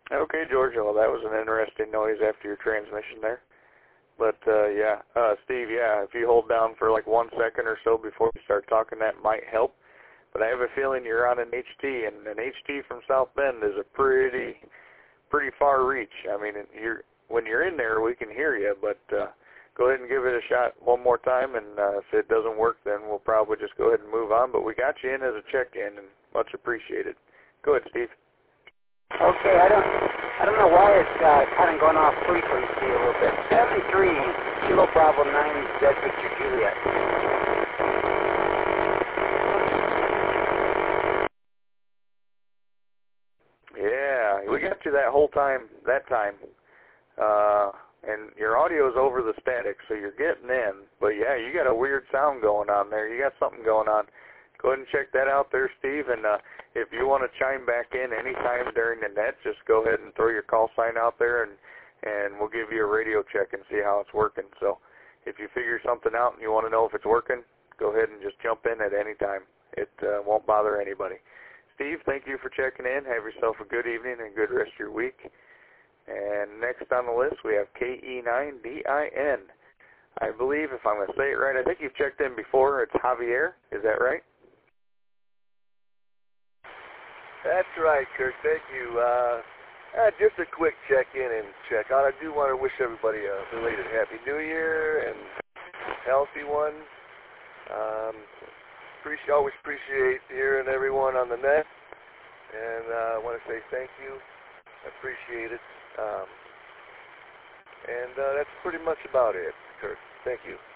Okay, George. Well, that was an interesting noise after your transmission there. But, yeah, Steve, yeah, if you hold down for like 1 second or so before you start talking, that might help. But I have a feeling you're on an HT, and an HT from South Bend is a pretty far reach. I mean, when you're in there, we can hear you, but go ahead and give it a shot one more time, and if it doesn't work, then we'll probably just go ahead and move on. But we got you in as a check-in, and much appreciated. Go ahead, Steve. Okay, I don't know why it's kind of going off frequency a little bit. 73 Kilo Bravo 9 Z Victor Juliet. Yeah, we got you that whole time, and your audio's over the static, so you're getting in. But yeah, you got a weird sound going on there. You got something going on. Go ahead and check that out there, Steve, and if you want to chime back in anytime during the net, just go ahead and throw your call sign out there, and we'll give you a radio check and see how it's working. So if you figure something out and you want to know if it's working, go ahead and just jump in at any time. It won't bother anybody. Steve, thank you for checking in. Have yourself a good evening and a good rest of your week. And next on the list, we have KE9DIN. I believe, if I'm going to say it right, I think you've checked in before. It's Javier. Is that right? That's right, Kirk. Thank you. Just a quick check-in and check-out. I do want to wish everybody a belated Happy New Year and healthy one. Always appreciate hearing everyone on the net, and I want to say thank you. I appreciate it. And that's pretty much about it, Kirk. Thank you.